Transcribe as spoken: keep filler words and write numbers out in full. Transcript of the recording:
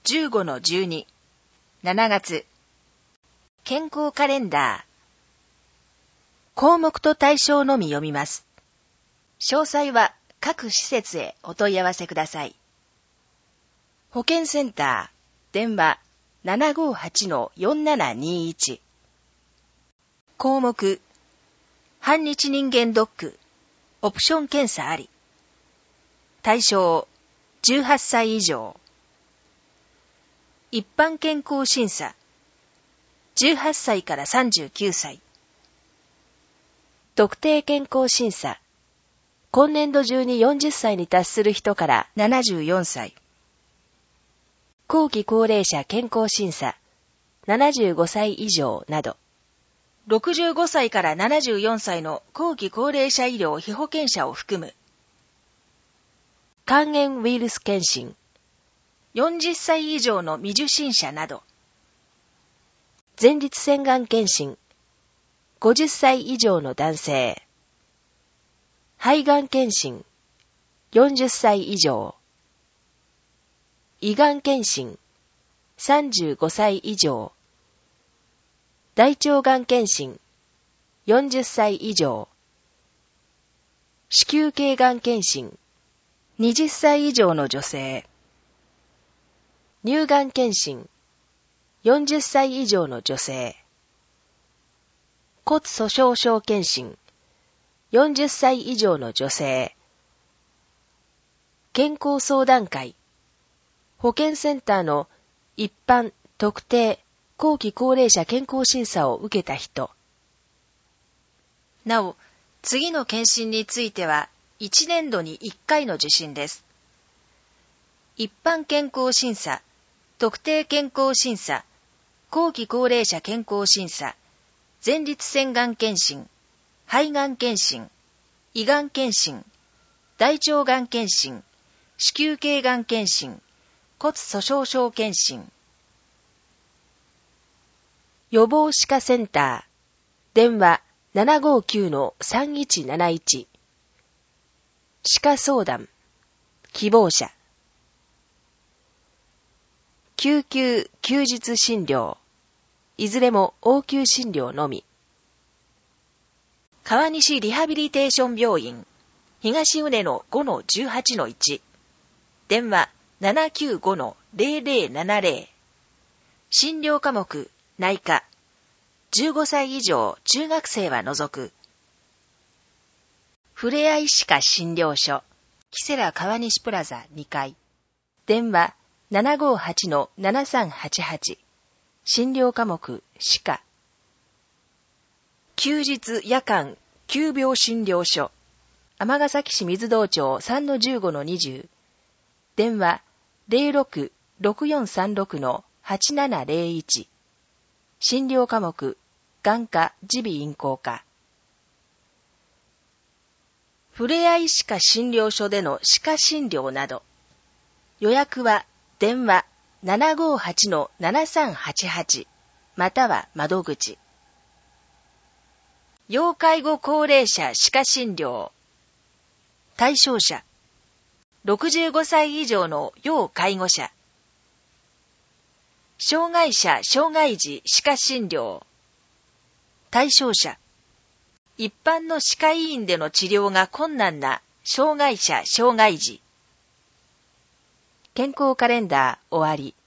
じゅうごのじゅうに、しちがつ、健康カレンダー。項目と対象のみ読みます。詳細は各施設へお問い合わせください。保健センター、電話 ななごはちのよんななにいち。項目、半日人間ドック、オプション検査あり。対象、じゅうはっさい以上。一般健康審査、じゅうはっさいからさんじゅうきゅうさい。特定健康審査、今年度中によんじゅっさいに達する人からななじゅうよんさい。後期高齢者健康審査、ななじゅうごさい以上など。ろくじゅうごさいからななじゅうよんさいの後期高齢者医療被保険者を含む。肝炎ウイルス検診、よんじゅっさい以上の未受診者など。前立腺がん検診、ごじゅっさい以上の男性。肺がん検診、よんじゅっさい以上。胃がん検診、さんじゅうごさい以上。大腸がん検診、よんじゅっさい以上。子宮頸がん検診、はたち以上の女性。乳がん検診、よんじゅっさい以上の女性。骨粗鬆症検診、よんじゅっさい以上の女性。健康相談会、保健センターの一般、特定、後期高齢者健康審査を受けた人。なお、次の検診については、いちねんどにいっかいの受診です。一般健康審査、特定健康審査、後期高齢者健康審査、前立腺がん検診、肺がん検診、胃がん検診、大腸がん検診、子宮頸がん検診、骨粗鬆症検診。予防歯科センター、電話 ななごきゅうのさんいちなないち。歯科相談、希望者。救急休日診療、いずれも応急診療のみ。川西リハビリテーション病院、東畝の ごのじゅうはちのいち。電話 ななきゅうごのぜろぜろななぜろ。診療科目、内科。じゅうごさい以上中学生は除く。ふれあい歯科診療所、キセラ川西プラザにかい。電話 ななごはちのななさんはちはち。診療科目、歯科。休日夜間急病診療所、尼崎市水道町 さんのじゅうごのにじゅう。電話 ぜろろくろくよんさんろくのはちななぜろいち。診療科目、眼科、耳鼻咽喉科。ふれあい歯科診療所での歯科診療など。予約は電話 ななごはちのななさんはちはち または窓口。要介護高齢者歯科診療。対象者、ろくじゅうごさい以上の要介護者。障害者障害児歯科診療。対象者、一般の歯科医院での治療が困難な障害者障害児。健康カレンダー終わり。